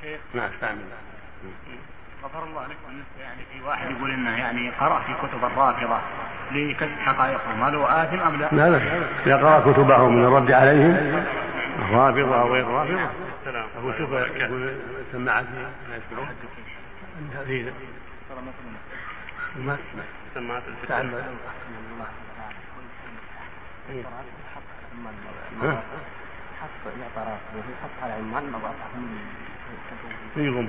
شيخ. نعم استعمل. غفر الله لك. بالنسبة يعني في واحد يقول انه يعني قرأ في كتب الرافضة لكشف حقائقهم، هل هو آثم ام لا؟ لا إذا قرأ كتبهم من الرد عليهم الرافضة أو غير الرافضة هو شوف يقول سماعات ما يسمعون هذه ما سماعات الفتن حط الاعتراف ويحط على عنوان نظافة يقوم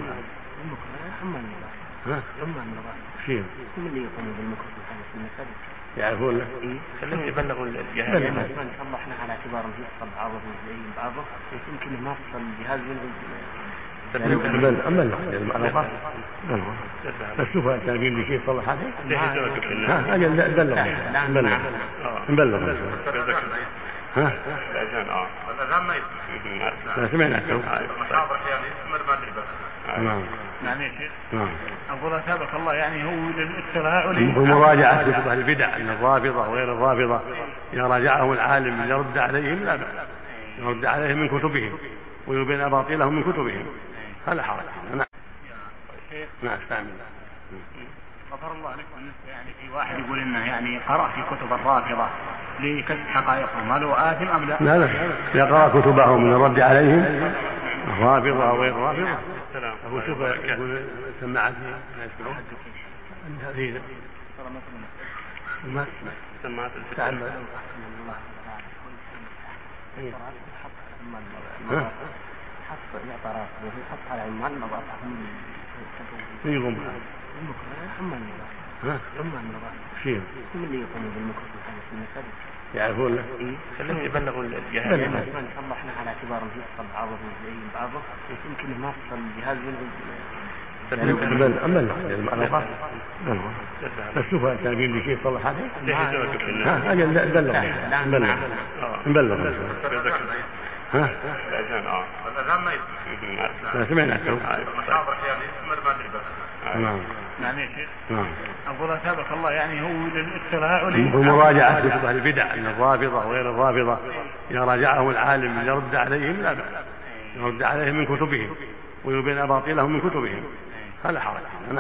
شيء هم اللي يقوموا بالميكروفون في المساجد يعرفون له خليهم يبلغوا الجهاز. صلحنا على اعتبار يفصل بعضه زي بعضه يمكن ما يفصل الجهاز بس شوف كان لي شيء صلح هذا نبلغ ها الأذان الأذان ما سمعنا نعم يا شيخ. أقول أثابك الله يعني هو للاطلاع ومراجعة كتب أهل البدع من الرافضة وغير الرافضة إذا راجعهم العالم يرد عليهم لا بأس يرد عليهم من كتبهم ويبين أباطيلهم من كتبهم هذا حرج. نعم استعمل. غفر الله لك. بالنسبة يعني في واحد يقول انه يعني قرأ في كتب الرافضة لكشف حقائقهم، هل هو آثم ام لا؟ لا إذا قرأ كتبهم من الرد عليهم الرافضة أو غير الرافضة هو شوف يقول سماعات ما يسمعون هذه ما سماعات الفتن حط الاعتراف ويحط على عنوان نظافة يقوم شيء هم اللي يقوموا بالميكروفون في المساجد يعرفون له خليهم يبلغوا الجهاز. صلحنا على اعتبار يفصل بعضه زي بعضه يمكن ما يفصل الجهاز بس شوف كان لي شيء صلح هذا نبلغ ها الأذان ما سمعنا نعم يا شيخ. أقول أثابك الله يعني هو للاطلاع ومراجعة كتب أهل البدع من الرافضة وغير الرافضة إذا راجعهم العالم يرد عليهم لا بأس يرد عليهم من كتبهم ويبين أباطيلهم من كتبهم هذا حرج.